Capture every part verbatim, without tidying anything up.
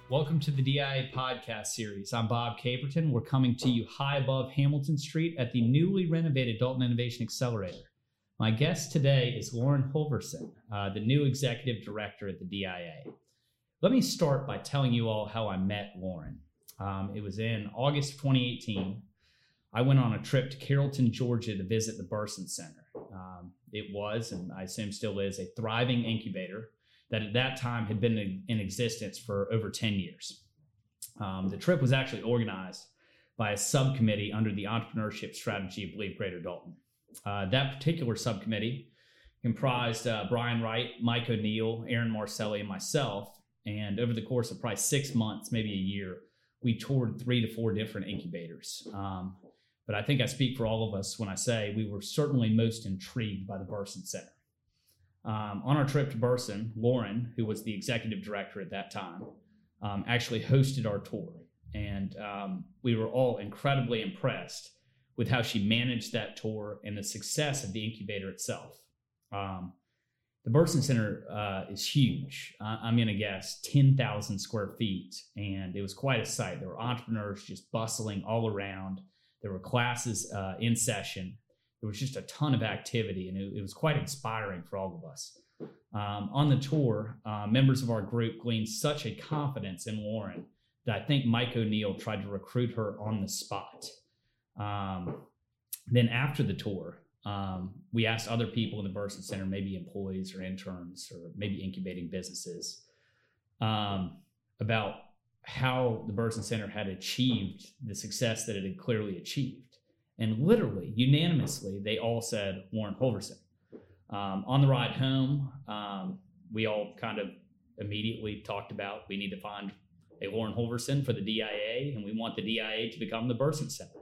Welcome to the D I A podcast series. I'm Bob Caperton. We're coming to you high above Hamilton Street at the newly renovated Dalton Innovation Accelerator. My guest today is Lauren Holverson, uh, the new executive director at the D I A. Let me start by telling you all how I met Lauren. Um, it was in August of twenty eighteen. I went on a trip to Carrollton, Georgia to visit the Burson Center. Um, it was, and I assume still is, a thriving incubator that at that time had been in, in existence for over ten years. Um, the trip was actually organized by a subcommittee under the entrepreneurship strategy of Believe Greater Dalton. Uh, that particular subcommittee comprised uh, Brian Wright, Mike O'Neill, Aaron Marcelli, and myself. And over the course of probably six months, maybe a year, we toured three to four different incubators. Um, but I think I speak for all of us when I say we were certainly most intrigued by the Burson Center. Um, on our trip to Burson, Lauren, who was the executive director at that time, um, actually hosted our tour. And um, we were all incredibly impressed with how she managed that tour and the success of the incubator itself. Um, the Burson Center uh, is huge. Uh, I'm going to guess ten thousand square feet. And it was quite a sight. There were entrepreneurs just bustling all around. There were classes uh, in session. There was just a ton of activity, and it, it was quite inspiring for all of us. Um, on the tour, uh, members of our group gleaned such a confidence in Lauren that I think Mike O'Neill tried to recruit her on the spot. Um, then after the tour, um, we asked other people in the Burson Center, maybe employees or interns or maybe incubating businesses, um, about how the Burson Center had achieved the success that it had clearly achieved. And literally, unanimously, they all said Lauren Holverson. Um, on the ride home, um, we all kind of immediately talked about we need to find a Lauren Holverson for the D I A, and we want the D I A to become the Burson Center.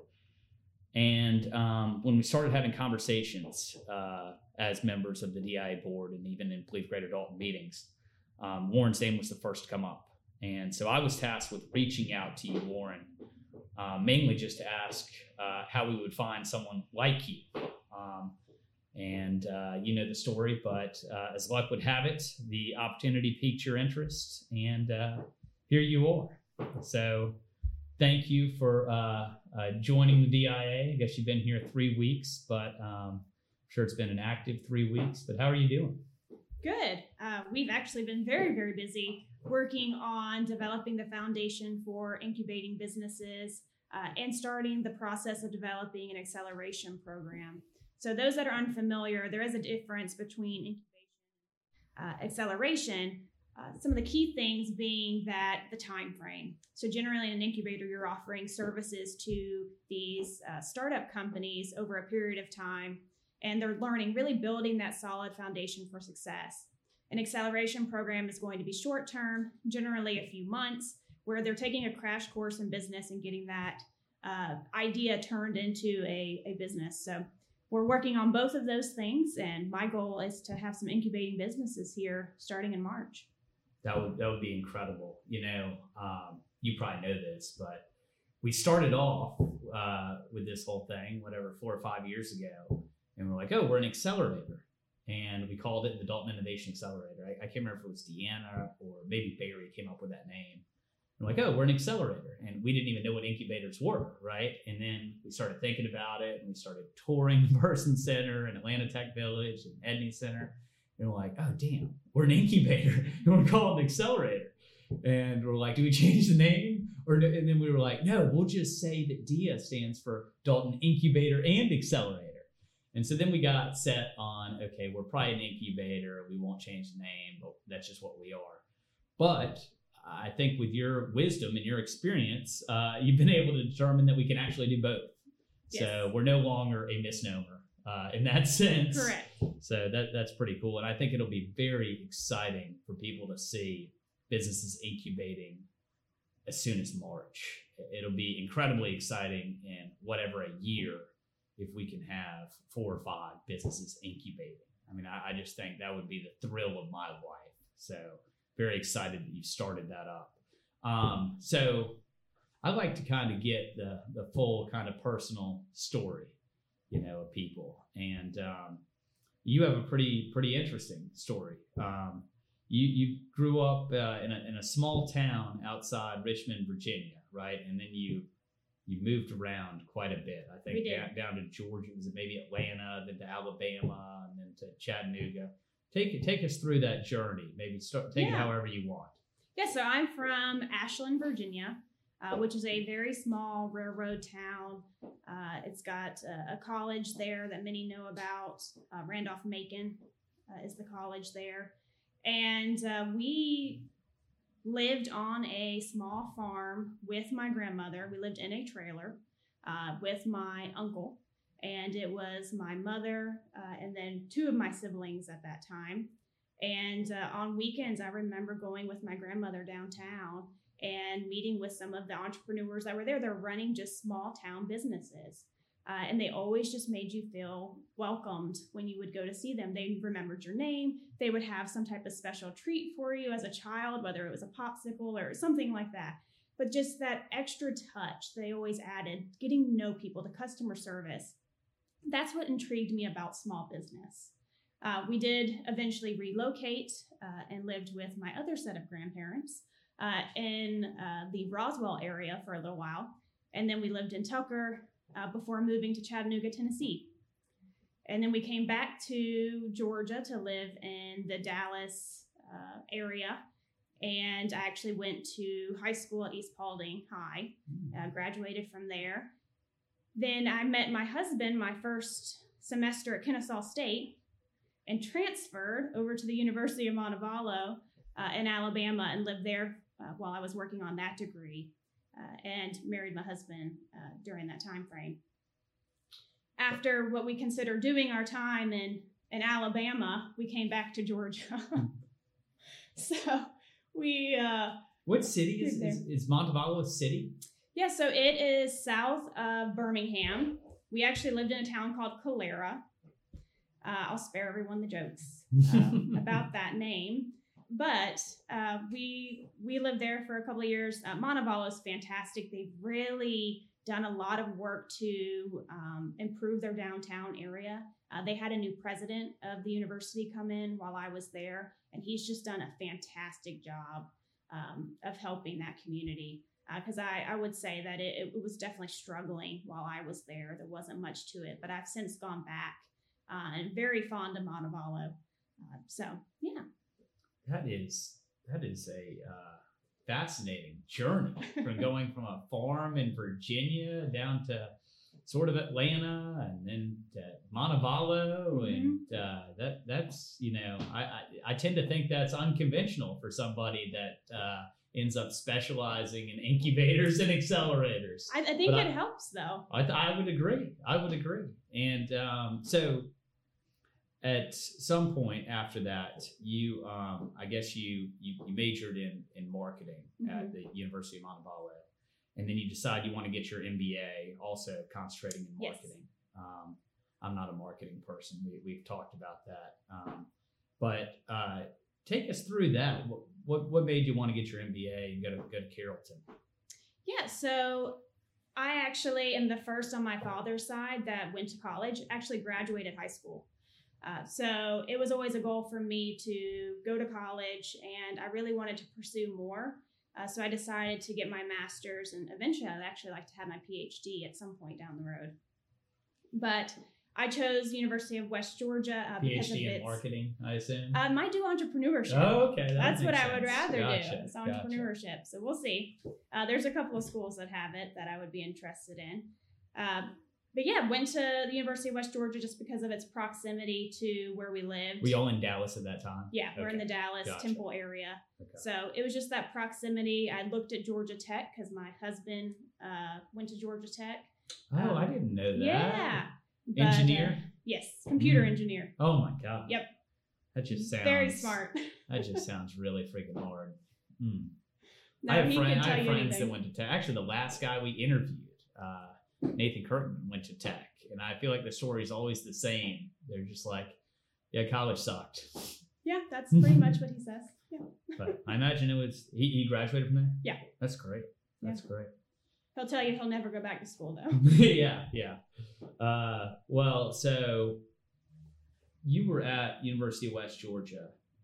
And um, when we started having conversations uh, as members of the D I A board and even in Believe Greater Dalton meetings, um, Lauren's name was the first to come up. And so I was tasked with reaching out to you, Lauren, Uh, mainly just to ask uh, how we would find someone like you. Um, and uh, you know the story, but uh, as luck would have it, the opportunity piqued your interest, and uh, here you are. So thank you for uh, uh, joining the D I A. I guess you've been here three weeks, but um, I'm sure it's been an active three weeks. But how are you doing? Good. Uh, we've actually been very, very busy working on developing the foundation for incubating businesses uh, and starting the process of developing an acceleration program. So those that are unfamiliar, there is a difference between incubation and uh, acceleration. Uh, some of the key things being that the time frame. So generally in an incubator, you're offering services to these uh, startup companies over a period of time, and they're learning, really building that solid foundation for success. An acceleration program is going to be short-term, generally a few months, where they're taking a crash course in business and getting that uh, idea turned into a, a business. So we're working on both of those things, and my goal is to have some incubating businesses here starting in March. That would that would be incredible. You know, um, you probably know this, but we started off uh, with this whole thing, whatever, four or five years ago, and we're like, oh, we're an accelerator. And we called it the Dalton Innovation Accelerator. I, I can't remember if it was Deanna or maybe Barry came up with that name. We're like, oh, we're an accelerator. And we didn't even know what incubators were, right? And then we started thinking about it, and we started touring the Burson Center and Atlanta Tech Village and Edney Center. And we're like, oh, damn, we're an incubator. And we're called an accelerator. And we're like, do we change the name? Or And then we were like, no, we'll just say that D I A stands for Dalton Incubator and Accelerator. And so then we got set on, okay, we're probably an incubator. We won't change the name, but that's just what we are. But I think with your wisdom and your experience, uh, you've been able to determine that we can actually do both. Yes. So we're no longer a misnomer uh, in that sense. Correct. So that that's pretty cool. And I think it'll be very exciting for people to see businesses incubating as soon as March. It'll be incredibly exciting in whatever a year if we can have four or five businesses incubating. I mean, I, I just think that would be the thrill of my life. So very excited that you started that up. Um, so I like to kind of get the, the full kind of personal story, you know, of people. And um, you have a pretty, pretty interesting story. Um, you you grew up uh, in a in a small town outside Richmond, Virginia, right? And then you you moved around quite a bit. I think We did. down, down to Georgia, was it maybe Atlanta, then to Alabama, and then to Chattanooga. Take take us through that journey. Maybe start take it Yeah. however you want. Yeah, so I'm from Ashland, Virginia, uh, which is a very small railroad town. Uh, it's got a, a college there that many know about. Uh, Randolph-Macon uh, is the college there. And uh, we lived on a small farm with my grandmother. We lived in a trailer uh, with my uncle. And it was my mother uh, and then two of my siblings at that time. And uh, on weekends, I remember going with my grandmother downtown and meeting with some of the entrepreneurs that were there. They're running just small town businesses. Uh, and they always just made you feel welcomed when you would go to see them. They remembered your name. They would have some type of special treat for you as a child, whether it was a popsicle or something like that. But just that extra touch they always added, getting to know people, the customer service. That's what intrigued me about small business. Uh, we did eventually relocate uh, and lived with my other set of grandparents uh, in uh, the Roswell area for a little while. And then we lived in Tucker uh, before moving to Chattanooga, Tennessee. And then we came back to Georgia to live in the Dallas uh, area. And I actually went to high school at East Paulding High, uh, graduated from there. Then I met my husband my first semester at Kennesaw State and transferred over to the University of Montevallo uh, in Alabama and lived there uh, while I was working on that degree uh, and married my husband uh, during that time frame. After what we consider doing our time in, in Alabama, we came back to Georgia. So we... Uh, What city is, is, is Montevallo a city? Yeah, so it is south of Birmingham. We actually lived in a town called Calera. Uh, I'll spare everyone the jokes um, about that name. But uh, we we lived there for a couple of years. Uh, Montevallo is fantastic. They've really done a lot of work to um, improve their downtown area. Uh, they had a new president of the university come in while I was there, and he's just done a fantastic job um, of helping that community. Because uh, I, I would say that it, it was definitely struggling while I was there. There wasn't much to it, but I've since gone back uh, and very fond of Montevallo. Uh, so, yeah. That is that is a uh, fascinating journey from going from a farm in Virginia down to sort of Atlanta and then to Montevallo. Mm-hmm. And uh, that that's, you know, I, I, I tend to think that's unconventional for somebody that uh, ends up specializing in incubators and accelerators. I, I think But it I- helps, though. I, I would agree. I would agree. And um, so at some point after that, you, um, I guess you, you, you majored in, in marketing at Mhm. the University of Montevallo. And then you decide you want to get your M B A, also concentrating in Yes. marketing. Um, I'm not a marketing person. We, we've talked about that. Um, but uh, take us through that. What, what, what made you want to get your M B A and go to, go to Carrollton? Yeah, so I actually am the first on my father's side that went to college, actually graduated high school. Uh, so it was always a goal for me to go to college, and I really wanted to pursue more. Uh, so I decided to get my master's, and eventually I'd actually like to have my P H D at some point down the road. But I chose University of West Georgia uh, because of PhD in its. marketing, I assume? I might do entrepreneurship. Oh, okay. that That's what makes I would sense. rather Gotcha, do. It's gotcha. entrepreneurship. So we'll see. Uh, there's a couple of schools that have it that I would be interested in. Um, but yeah, went to the University of West Georgia just because of its proximity to where we lived. Were you all in Dallas at that time? Yeah, we're in Okay. the Dallas Gotcha. Temple area. Okay. So it was just that proximity. I looked at Georgia Tech because my husband uh, went to Georgia Tech. Oh, I Um, didn't know that. Yeah. But, Engineer? uh, yes, computer Mm. engineer. Oh my God. Yep. That just sounds Very smart. That just sounds really freaking hard. Mm. No, I have, he friend, can I tell have you friends anything. that went to Tech. Actually, the last guy we interviewed, uh, Nathan Curtin, went to Tech, and I feel like the story is always the same. They're just like, "Yeah, college sucked," Yeah, that's pretty much what he says. Yeah. but I imagine it was he, he graduated from there. Yeah. That's great. That's great. He'll tell you he'll never go back to school though. yeah, yeah. Uh, well, so you were at University of West Georgia,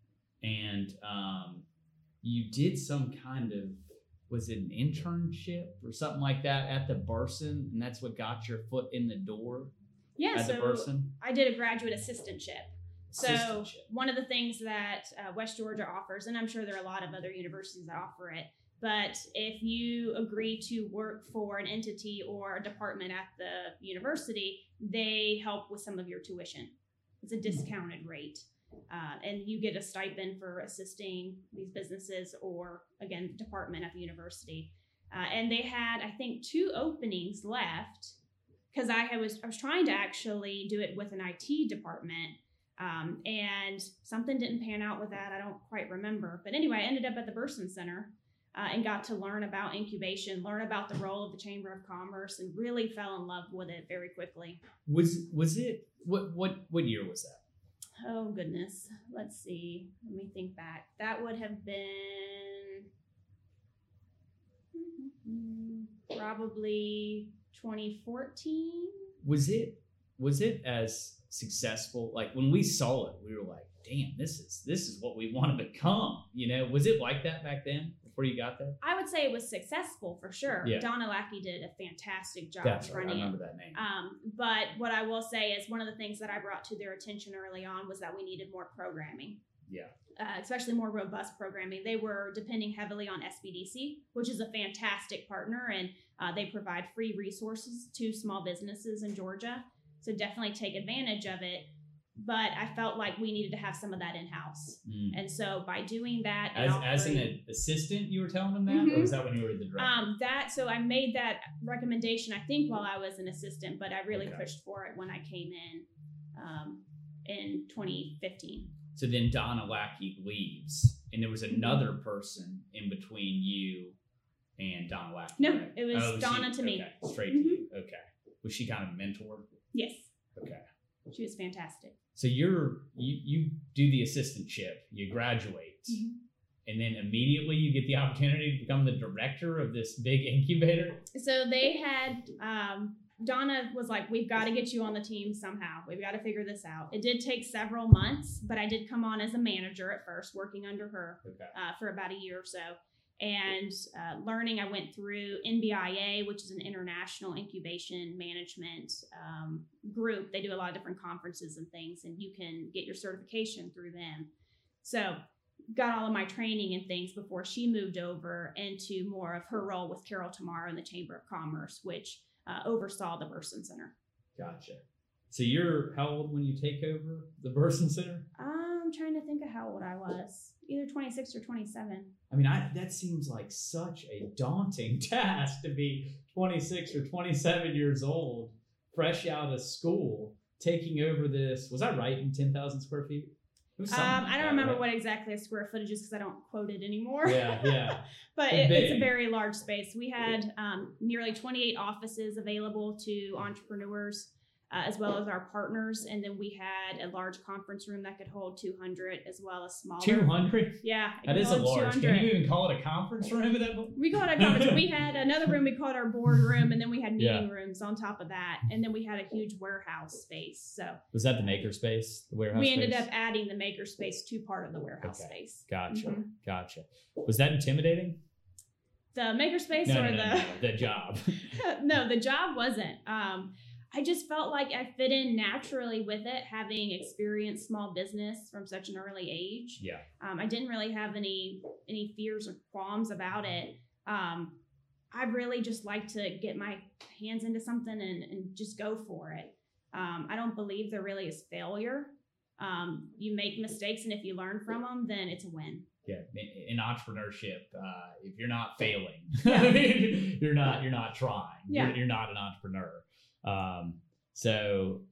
and um, you did some kind of, was it an internship or something like that at the Burson, and that's what got your foot in the door Yeah, at so the Burson? I did a graduate assistantship. So Assistantship. one of the things that uh, West Georgia offers, and I'm sure there are a lot of other universities that offer it, but if you agree to work for an entity or a department at the university, they help with some of your tuition. It's a discounted rate. Uh, and you get a stipend for assisting these businesses or, again, department at the university. Uh, and they had, I think, two openings left because I was I was trying to actually do it with an I T department. Um, and something didn't pan out with that. I don't quite remember. But anyway, I ended up at the Burson Center uh, and got to learn about incubation, learn about the role of the Chamber of Commerce, and really fell in love with it very quickly. Was was it, what, what, what year was that? Oh, goodness. Let's see. Let me think back. That would have been probably twenty fourteen. Was it, was it as successful? Like when we saw it, we were like, damn, this is, this is what we want to become. You know, was it like that back then before you got there? I would say it was successful for sure. Yeah. Donna Lackey did a fantastic job That's right. I running it. remember that name. Um, but what I will say is one of the things that I brought to their attention early on was that we needed more programming. Yeah. Uh, especially more robust programming. They were depending heavily on S B D C, which is a fantastic partner, and uh, they provide free resources to small businesses in Georgia. So definitely take advantage of it. But I felt like we needed to have some of that in-house. Mm. And so by doing that, and As, offering, as an assistant, you were telling them that? Mhm. Or was that when you were the director? um, that, so I made that recommendation, I think, while I was an assistant, but I really Okay. pushed for it when I came in um, in twenty fifteen. So then Donna Lackey leaves, and there was another person in between you and Donna Lackey. No, right? it was Oh, Donna she, to me. Okay, straight Mhm. to you. Okay. Was she kind of a mentor? Yes, Okay. she was fantastic. So you're you you do the assistantship, you graduate, Mhm. and then immediately you get the opportunity to become the director of this big incubator. So they had, um, Donna was like, we've got to get you on the team somehow. We've got to figure this out. It did take several months, but I did come on as a manager at first, working under her Okay. uh, for about a year or so. And uh, learning, I went through N B I A, which is an international incubation management um, group. They do a lot of different conferences and things, and you can get your certification through them. So got all of my training and things before she moved over into more of her role with Carol Tomorrow in the Chamber of Commerce, which uh, oversaw the Burson Center. Gotcha. So you're how old when you take over the Burson Center? I'm trying to think of how old I was, either twenty-six or twenty-seven. I mean, I that seems like such a daunting task to be twenty-six or twenty-seven years old, fresh out of school, taking over this. Was I right in ten thousand square feet? It was Um, something I like don't that, remember right? what exactly the square footage is because I don't quote it anymore. Yeah, yeah. But And it, it's a big. very large space. We had um, nearly twenty-eight offices available to entrepreneurs, uh, as well as our partners. And then we had a large conference room that could hold two hundred, as well as smaller. two hundred? Yeah. it That could is a hold large. two Can hundred. you even call it a conference room at that point? We called it a conference room. We had another room we called our board room, and then we had meeting Yeah. rooms on top of that. And then we had a huge warehouse space. So Was that the makerspace, the warehouse we ended space? up adding the maker space to part of the warehouse Okay. space. Gotcha, Mhm. gotcha. Was that intimidating? The maker space No, or no, no, the no, the job. no, the job wasn't. Um, I just felt like I fit in naturally with it, having experienced small business from such an early age. Yeah. Um, I didn't really have any any fears or qualms about it. Um, I really just like to get my hands into something and, and just go for it. Um, I don't believe there really is failure. Um, you make mistakes, and if you learn from them, then it's a win. Yeah, in entrepreneurship, uh, if you're not failing, Yeah. you're not you're not trying. Yeah. You're, you're not an entrepreneur. Um, so,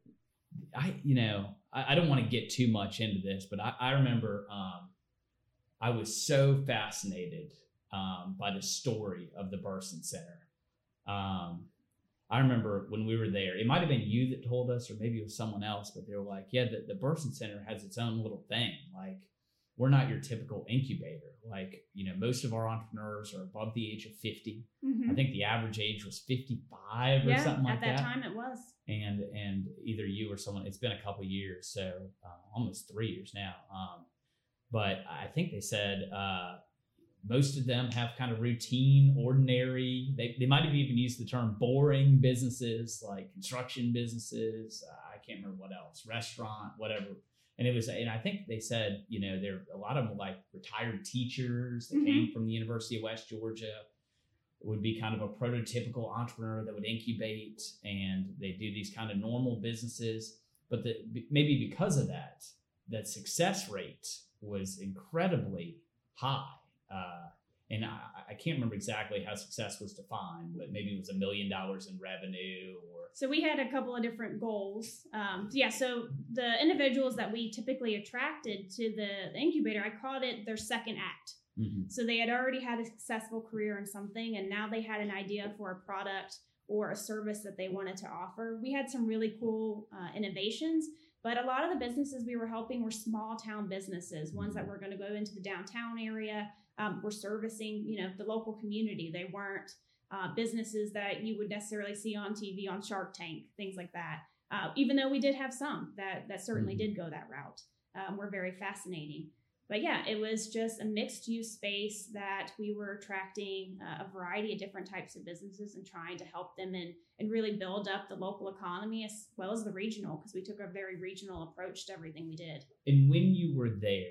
I you know I, I don't want to get too much into this, but I, I remember um, I was so fascinated um, by the story of the Burson Center. Um, I remember when we were there, it might have been you that told us, or maybe it was someone else, but they were like, "Yeah, the, the Burson Center has its own little thing, like." We're not your typical incubator. Like, you know, most of our entrepreneurs are above the age of fifty. Mhm. I think the average age was fifty-five or Yeah, something like at that, that. time it was. And and either you or someone, it's been a couple years, so uh, almost three years now. Um, but I think they said uh, most of them have kind of routine, ordinary. They they might have even used the term boring businesses, like construction businesses. Uh, I can't remember what else, restaurant, whatever. And it was, and I think they said, you know, there a lot of them were like retired teachers that mm-hmm. came from the University of West Georgia. Would be kind of a prototypical entrepreneur that would incubate, and they do these kind of normal businesses. But the, maybe because of that, that success rate was incredibly high. Uh, and I, I can't remember exactly how success was defined, but maybe it was a million dollars in revenue or. So we had a couple of different goals. Um, yeah. So the individuals that we typically attracted to the, the incubator, I called it their second act. Mm-hmm. So they had already had a successful career in something, and now they had an idea for a product or a service that they wanted to offer. We had some really cool uh, innovations, but a lot of the businesses we were helping were small town businesses, ones that were going to go into the downtown area, um, were servicing, you know, the local community. They weren't uh, businesses that you would necessarily see on T V, on Shark Tank, things like that. Uh, even though we did have some that that certainly mm-hmm. did go that route, um, were very fascinating. But yeah, it was just a mixed use space that we were attracting uh, a variety of different types of businesses and trying to help them and, and really build up the local economy as well as the regional, because we took a very regional approach to everything we did. And when you were there,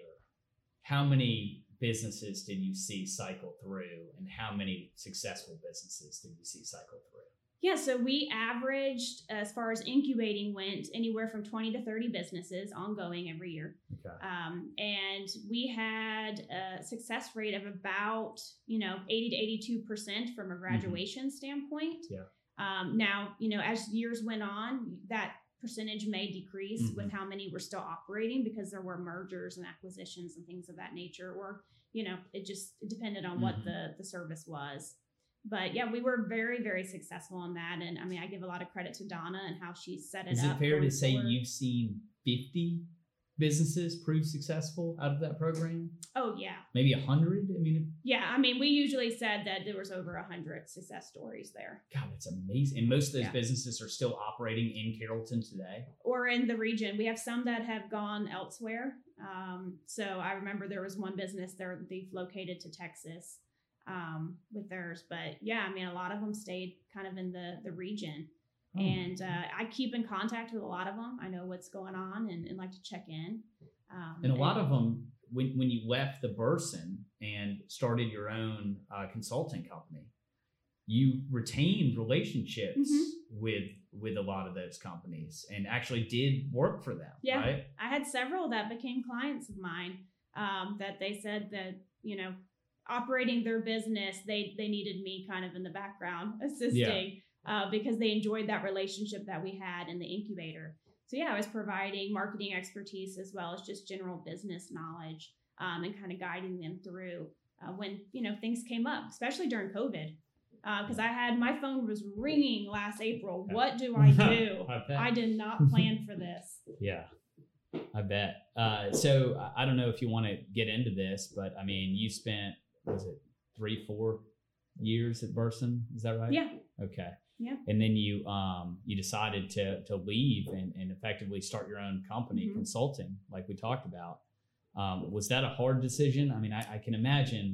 how many businesses did you see cycle through, and how many successful businesses did you see cycle through? Yeah, so we averaged, as far as incubating went, anywhere from twenty to thirty businesses ongoing every year. Okay. Um, and we had a success rate of about, you know, eighty to eighty-two percent from a graduation mm-hmm. standpoint. Yeah. Um, now, you know, as years went on, that percentage may decrease mm-hmm. with how many were still operating, because there were mergers and acquisitions and things of that nature, or, you know, it just it depended on mm-hmm. what the, the service was. But yeah, we were very, very successful in that. And I mean, I give a lot of credit to Donna and how she set it up. Is it fair to say you've seen fifty businesses prove successful out of that program? Oh, yeah. Maybe one hundred? I mean, yeah. I mean, we usually said that there was over one hundred success stories there. God, that's amazing. And most of those yeah. businesses are still operating in Carrollton today? Or in the region. We have some that have gone elsewhere. Um, so I remember there was one business there that they've located to Texas. Um, with theirs, but yeah, I mean, a lot of them stayed kind of in the, the region oh. and, uh, I keep in contact with a lot of them. I know what's going on and, and like to check in. Um, and a lot and, of them, when, when you left the Burson and started your own, uh, consulting company, you retained relationships mm-hmm. with, with a lot of those companies and actually did work for them. Yeah. Right? I had several that became clients of mine, um, that they said that, you know, operating their business, they they needed me kind of in the background assisting yeah. uh, because they enjoyed that relationship that we had in the incubator. So yeah, I was providing marketing expertise as well as just general business knowledge um, and kind of guiding them through uh, when, you know, things came up, especially during COVID. Because uh, I had, my phone was ringing last April. What do I do? I, I did not plan for this. Yeah. I bet. Uh, so I don't know if you want to get into this, but I mean, you spent, was it three, four years at Burson? Is that right? Yeah. Okay. Yeah. And then you um you decided to to leave and, and effectively start your own company, mm-hmm. consulting, like we talked about. Um, was that a hard decision? I mean, I, I can imagine.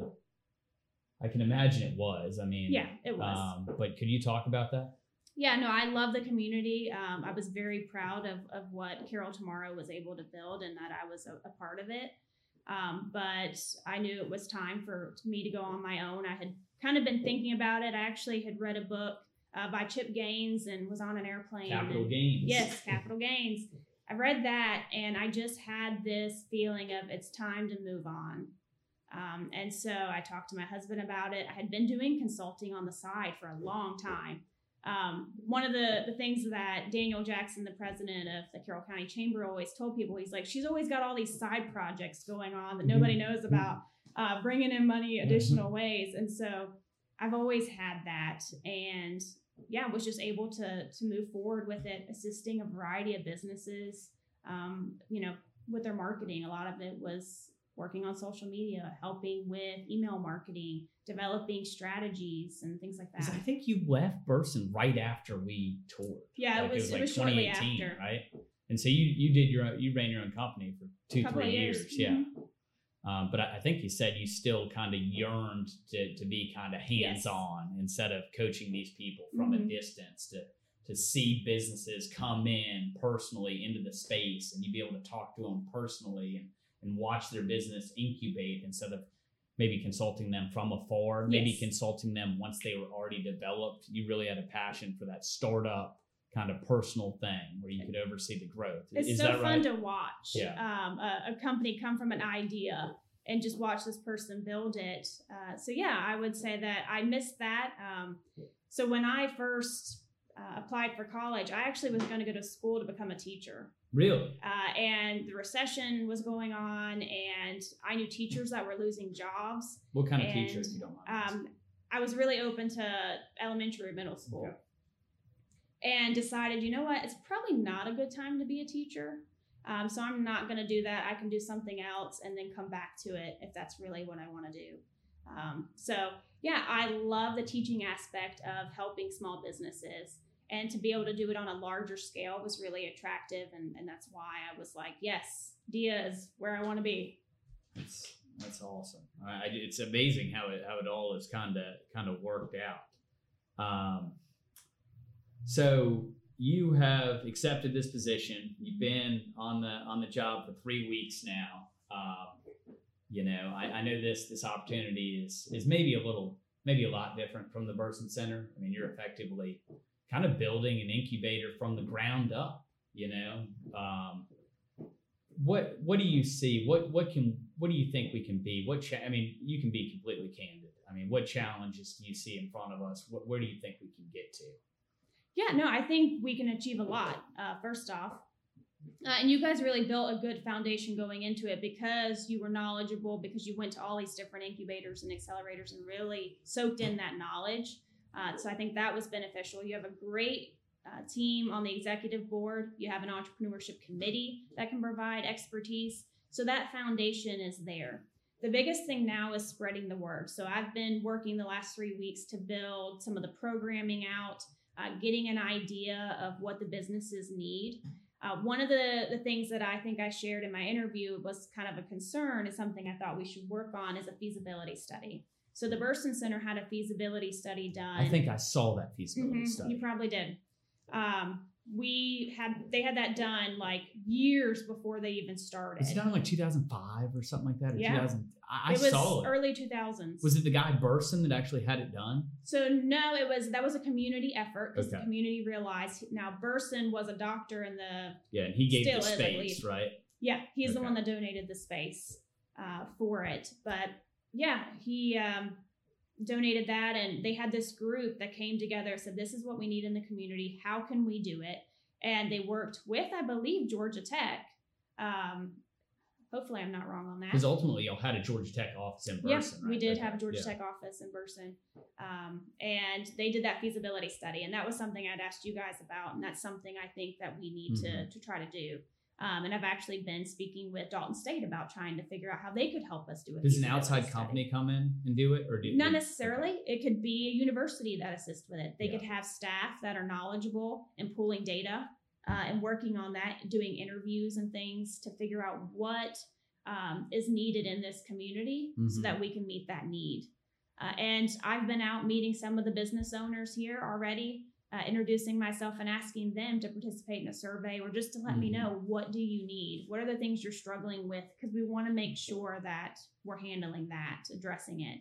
I can imagine it was. I mean, yeah, it was. Um, but could you talk about that? Yeah, no, I love the community. Um, I was very proud of of what Carroll Tomorrow was able to build, and that I was a, a part of it. Um, but I knew it was time for me to go on my own. I had kind of been thinking about it. I actually had read a book uh, by Chip Gaines and was on an airplane. Capital and, Gains. Yes, Capital Gains. I read that, and I just had this feeling of it's time to move on. Um, and so I talked to my husband about it. I had been doing consulting on the side for a long time. Um, one of the, the things that Daniel Jackson, the president of the Carroll County Chamber, always told people, he's like, she's always got all these side projects going on that nobody knows about, uh, bringing in money additional ways. And so I've always had that, and yeah, was just able to to move forward with it, assisting a variety of businesses, um, you know, with their marketing. A lot of it was working on social media, helping with email marketing, developing strategies and things like that. I think you left Burson right after we toured. Yeah, like it was, it was, like it was shortly after. Right? And so you you did your own, you ran your own company for two, three years. years. Yeah. Mm-hmm. Um, but I, I think you said you still kind of yearned to, to be kind of hands-on yes. instead of coaching these people from mm-hmm. a distance to, to see businesses come in personally into the space and you be able to talk to them personally and, and watch their business incubate instead of maybe consulting them from afar, maybe yes. consulting them once they were already developed. You really had a passion for that startup kind of personal thing where you could oversee the growth. It's Is so that right? fun to watch yeah. um, a, a company come from an idea and just watch this person build it. Uh, so yeah, I would say that I missed that. Um, so when I first uh, applied for college, I actually was going to go to school to become a teacher. Really? Uh, and the recession was going on, and I knew teachers that were losing jobs. What kind of and, teachers, if you don't mind? Um, I was really open to elementary, middle school. Okay. And decided, you know what, it's probably not a good time to be a teacher. Um, so I'm not going to do that. I can do something else and then come back to it if that's really what I want to do. Um, so yeah, I love the teaching aspect of helping small businesses, and to be able to do it on a larger scale was really attractive. And, and that's why I was like, yes, D I A is where I want to be. That's, that's awesome. I, it's amazing how it, how it all is kind of, kind of worked out. Um, So you have accepted this position. You've been on the on the job for three weeks now. Um, you know, I, I know this this opportunity is is maybe a little, maybe a lot different from the Burson Center. I mean, you're effectively kind of building an incubator from the ground up. You know, um, what what do you see? What what can what do you think we can be? What cha- I mean, you can be completely candid. I mean, what challenges do you see in front of us? What, where do you think we can get to? Yeah, no, I think we can achieve a lot, uh, first off. Uh, and you guys really built a good foundation going into it because you were knowledgeable, because you went to all these different incubators and accelerators and really soaked in that knowledge. Uh, so I think that was beneficial. You have a great uh, team on the executive board. You have an entrepreneurship committee that can provide expertise. So that foundation is there. The biggest thing now is spreading the word. So I've been working the last three weeks to build some of the programming out, Uh, getting an idea of what the businesses need. Uh, one of the, the things that I think I shared in my interview was kind of a concern, is something I thought we should work on, is a feasibility study. So the Burson Center had a feasibility study done. I think I saw that feasibility mm-hmm, study. You probably did. Um, we had, they had that done like years before they even started. Was it done in like two thousand five or something like that? Or yeah. two thousand I, I it was saw it. early two thousands. Was it the guy Burson that actually had it done? So no, it was, that was a community effort because okay. the community realized. Now Burson was a doctor in the, yeah, and he gave the is, space, right? Yeah, he's okay. the one that donated the space uh, for it. But yeah, he um, donated that, and they had this group that came together, said, this is what we need in the community. How can we do it? And they worked with, I believe, Georgia Tech. Um, hopefully I'm not wrong on that. Because ultimately y'all had a Georgia Tech office in Burson, yeah, right? we did okay. have a Georgia yeah. Tech office in Burson. Um, and they did that feasibility study. And that was something I'd asked you guys about. And that's something I think that we need mm-hmm. to, to try to do. Um, and I've actually been speaking with Dalton State about trying to figure out how they could help us do it. Does an outside study. company come in and do it, or do not they, necessarily? Okay. It could be a university that assists with it. They yeah. could have staff that are knowledgeable in pulling data uh, and working on that, doing interviews and things to figure out what um, is needed in this community mm-hmm. so that we can meet that need. Uh, and I've been out meeting some of the business owners here already. Uh, introducing myself and asking them to participate in a survey, or just to let mm-hmm. me know, what do you need? What are the things you're struggling with? Because we want to make sure that we're handling that, addressing it.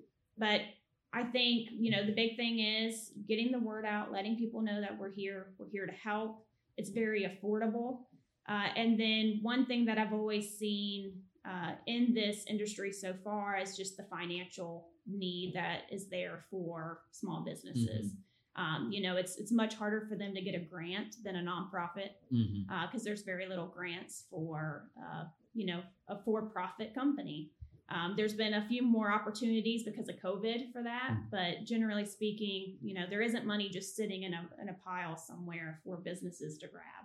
But I think, you know, the big thing is getting the word out, letting people know that we're here. We're here to help. It's very affordable. Uh, and then one thing that I've always seen uh, in this industry so far is just the financial need that is there for small businesses. Mm-hmm. Um, you know, it's it's much harder for them to get a grant than a nonprofit because mm-hmm. uh, there's very little grants for, uh, you know, a for-profit company. Um, there's been a few more opportunities because of COVID for that. Mm-hmm. But generally speaking, you know, there isn't money just sitting in a, in a pile somewhere for businesses to grab.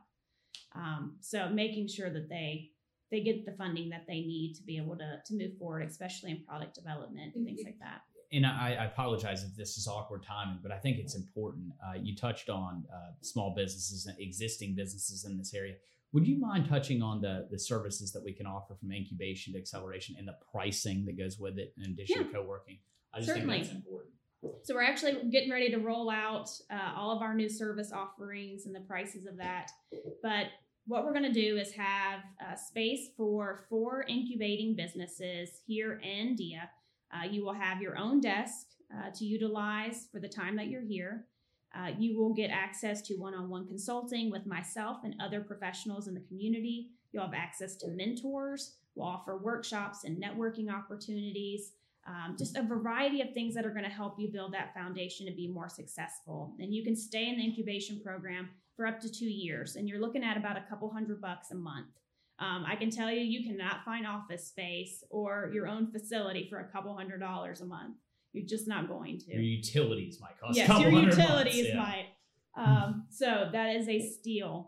Um, so making sure that they they get the funding that they need to be able to, to move forward, especially in product development and things like that. And I, I apologize if this is awkward timing, but I think it's important. Uh, you touched on uh, small businesses and existing businesses in this area. Would you mind touching on the the services that we can offer from incubation to acceleration and the pricing that goes with it in addition Yeah, to co-working? I just certainly. think that's important. So we're actually getting ready to roll out uh, all of our new service offerings and the prices of that. But what we're going to do is have a space for four incubating businesses here in D I A. Uh, you will have your own desk uh, to utilize for the time that you're here. Uh, you will get access to one-on-one consulting with myself and other professionals in the community. You'll have access to mentors. We'll offer workshops and networking opportunities. Um, just a variety of things that are going to help you build that foundation to be more successful. And you can stay in the incubation program for up to two years, and you're looking at about a couple hundred bucks a month. Um, I can tell you, you cannot find office space or your own facility for a couple hundred dollars a month. You're just not going to. Your utilities might cost yes, a couple your hundred utilities bucks, yeah. might. Um, so that is a steal.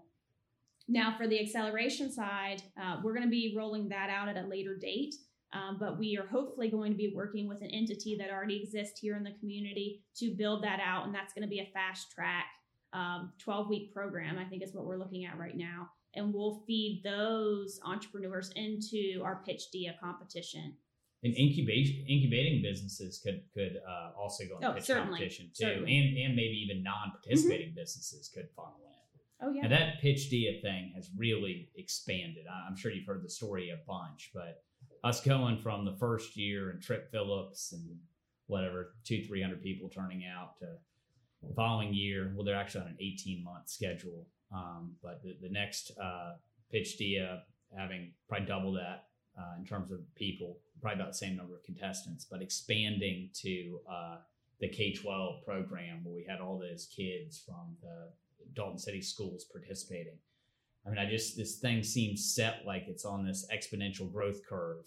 Now, for the acceleration side, uh, we're going to be rolling that out at a later date. Um, but we are hopefully going to be working with an entity that already exists here in the community to build that out. And that's going to be a fast track um, twelve week program, I think is what we're looking at right now. And we'll feed those entrepreneurs into our Pitch D I A competition. And incubation, incubating businesses could could uh, also go in the Oh, pitch certainly, competition too, certainly. and and maybe even non-participating mm-hmm. businesses could funnel in. Oh yeah. And that Pitch D I A thing has really expanded. I'm sure you've heard the story a bunch, but us going from the first year and Tripp Phillips and whatever, two, three hundred people turning out to the following year. Well, they're actually on an eighteen month schedule. Um, but the, the next uh, Pitch D I A having probably double that uh, in terms of people, probably about the same number of contestants, but expanding to uh, the K twelve program where we had all those kids from the Dalton City schools participating. I mean, I just, this thing seems set like it's on this exponential growth curve.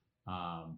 Um,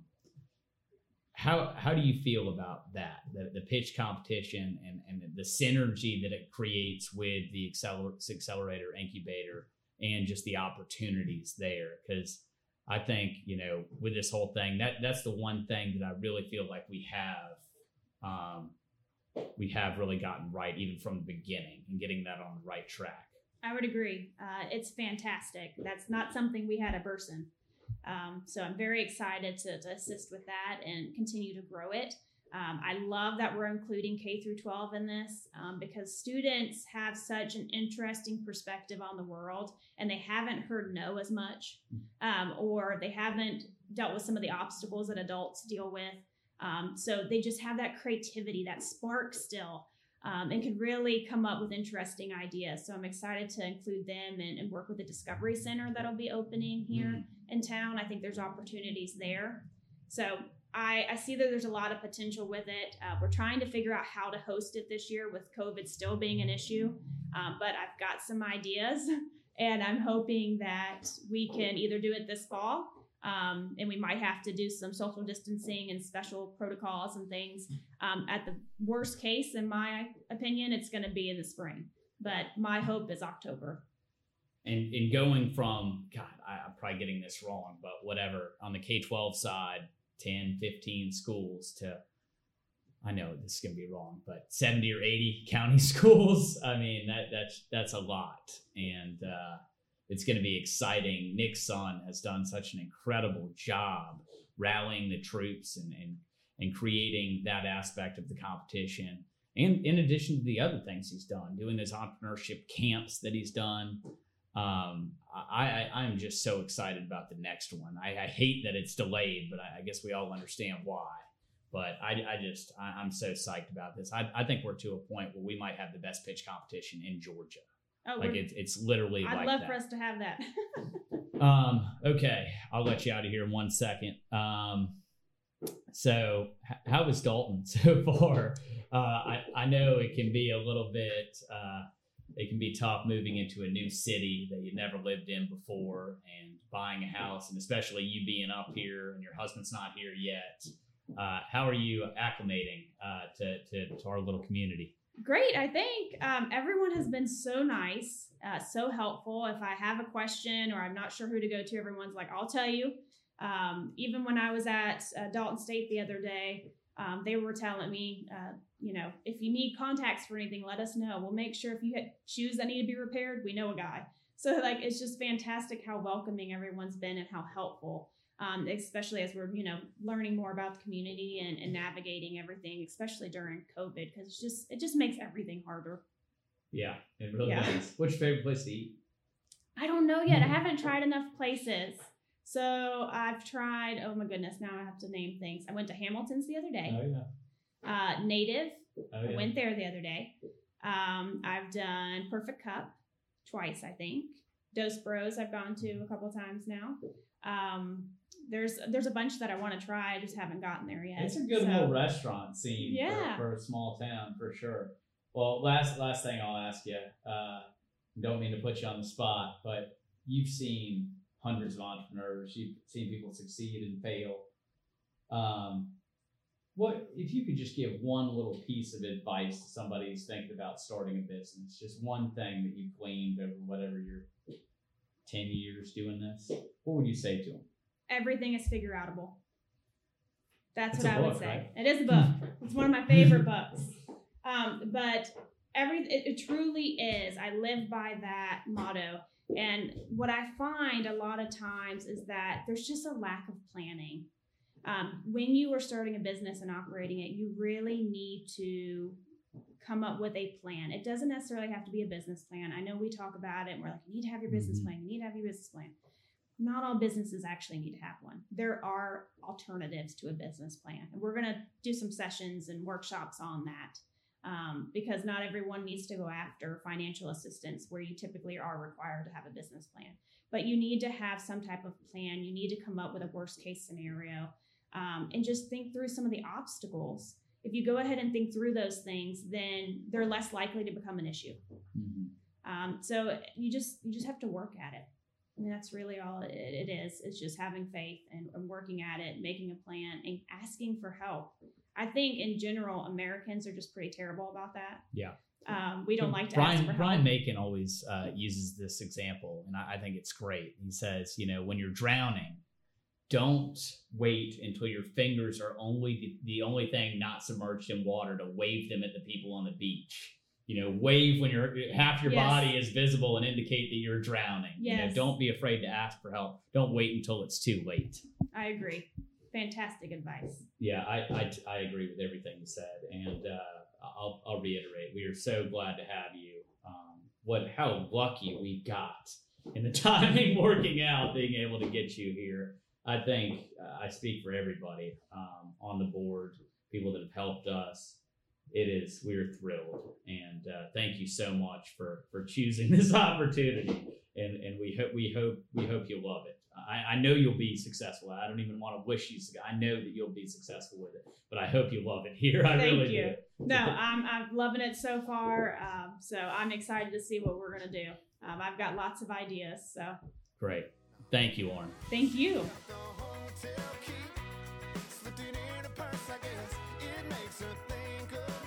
how how do you feel about that, the, the pitch competition and, and the synergy that it creates with the acceler- accelerator incubator and just the opportunities there? Because I think, you know, with this whole thing, that that's the one thing that I really feel like we have, um, we have really gotten right, even from the beginning, and getting that on the right track. I would agree. Uh, it's fantastic. That's not something we had at Burson. Um, so I'm very excited to, to assist with that and continue to grow it. Um, I love that we're including K through twelve in this um, because students have such an interesting perspective on the world, and they haven't heard no as much, um, or they haven't dealt with some of the obstacles that adults deal with. Um, so they just have that creativity, that spark still. Um, and can really come up with interesting ideas. So I'm excited to include them and, and work with the Discovery Center that'll be opening here mm-hmm. in town. I think there's opportunities there. So I, I see that there's a lot of potential with it. Uh, we're trying to figure out how to host it this year with COVID still being an issue. Um, but I've got some ideas, and I'm hoping that we can either do it this fall, Um, and we might have to do some social distancing and special protocols and things. Um, at the worst case, in my opinion, it's going to be in the spring. But my hope is October. And, and going from, God, I, I'm probably getting this wrong, but whatever, on the K twelve side, ten, fifteen schools to, I know this is going to be wrong, but seventy or eighty county schools. I mean, that that's that's a lot. And uh it's going to be exciting. Nick Sun has done such an incredible job rallying the troops and, and, and creating that aspect of the competition. And in addition to the other things he's done, doing those entrepreneurship camps that he's done. Um, I, I, I'm just so excited about the next one. I, I hate that it's delayed, but I, I guess we all understand why. But I, I just, I, I'm so psyched about this. I, I think we're to a point where we might have the best pitch competition in Georgia. Oh, like it's it's literally I'd like love that. for us to have that. um, okay, I'll let you out of here in one second. Um, so h- how is Dalton so far? Uh, I, I know it can be a little bit, uh, it can be tough moving into a new city that you never lived in before and buying a house, and especially you being up here and your husband's not here yet. Uh, how are you acclimating uh, to, to, to our little community? Great. I think um, everyone has been so nice, uh, so helpful. If I have a question or I'm not sure who to go to, everyone's like, I'll tell you. Um, even when I was at uh, Dalton State the other day, um, they were telling me, uh, you know, if you need contacts for anything, let us know. We'll make sure if you have shoes that need to be repaired, we know a guy. So like, it's just fantastic how welcoming everyone's been and how helpful, um, especially as we're, you know, learning more about the community and, and navigating everything, especially during COVID, because it's just, it just makes everything harder. Yeah, it really Yeah. does. What's your favorite place to eat? I don't know yet. I haven't tried enough places. So I've tried, oh my goodness, now I have to name things. I went to Hamilton's the other day. Oh, yeah. Uh, Native, Oh, yeah. I went there the other day. Um, I've done Perfect Cup twice, I think. Dos Bros I've gone to a couple of times now. Um, there's there's a bunch that I want to try. I just haven't gotten there yet. It's a good So, little restaurant scene Yeah. for, for a small town, for sure. Well, last last thing I'll ask you, uh, don't mean to put you on the spot, but you've seen hundreds of entrepreneurs. You've seen people succeed and fail. Um, what if you could just give one little piece of advice to somebody who's thinking about starting a business? Just one thing that you've gleaned over whatever your ten years doing this. What would you say to them? Everything is figure outable. That's It's what a I would book, say. right? It is a book. It's one of my favorite books. Um, but every it, it truly is. I live by that motto. And what I find a lot of times is that there's just a lack of planning. Um, when you are starting a business and operating it, you really need to come up with a plan. It doesn't necessarily have to be a business plan. I know we talk about it and we're like, you need to have your business Mhm. plan. You need to have your business plan. Not all businesses actually need to have one. There are alternatives to a business plan. And we're going to do some sessions and workshops on that um, because not everyone needs to go after financial assistance where you typically are required to have a business plan. But you need to have some type of plan. You need to come up with a worst case scenario um, and just think through some of the obstacles. If you go ahead and think through those things, then they're less likely to become an issue. Mm-hmm. Um, so you just you just have to work at it. I mean, that's really all it, it is. It's just having faith and, and working at it, making a plan, and asking for help. I think in general, Americans are just pretty terrible about that. Yeah. Um, we don't like to Brian, ask for help. Brian Macon always uh, uses this example, and I, I think it's great. He says, you know, when you're drowning, don't wait until your fingers are only the, the only thing not submerged in water to wave them at the people on the beach. You know, wave when you're half your Yes. body is visible and indicate that you're drowning. You know, Yes. don't be afraid to ask for help. Don't wait until it's too late. I agree. Fantastic advice. Yeah, I, I, I agree with everything you said, and uh, I'll, I'll reiterate, we are so glad to have you. Um, what how lucky we got in the timing working out, being able to get you here. I think uh, I speak for everybody um, on the board, people that have helped us. It is, we're thrilled, and uh, thank you so much for for choosing this opportunity, and and we hope we hope we hope you love it. I, I know you'll be successful. I don't even want to wish you. I know that you'll be successful with it, but I hope you love it here. I Thank really you. do. No, I'm I'm loving it so far. Um, so I'm excited to see what we're gonna do. Um, I've got lots of ideas. So Great. Thank you, Lauren. thank you. The hotel key slipped it in her purse, I guess it makes her think of